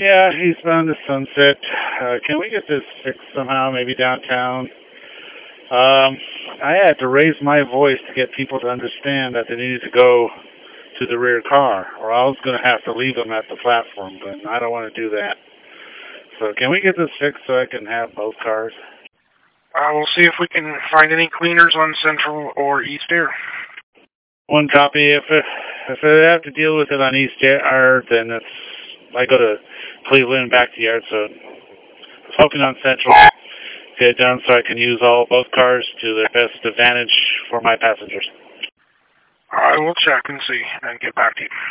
Yeah, eastbound to Sunset. Can we get this fixed somehow, maybe downtown? Um, I had to raise my voice to get people to understand that they needed to go to the rear car, or I was going to have to leave them at the platform, but I don't want to do that. So can we get this fixed so I can have both cars? We'll see if we can find any cleaners on Central or East Air. One copy. If I have to deal with it on East Air, then I go to Cleveland and back to Yard. So I was hoping on Central get it done so I can use both cars to their best advantage for my passengers. I will check and see and get back to you.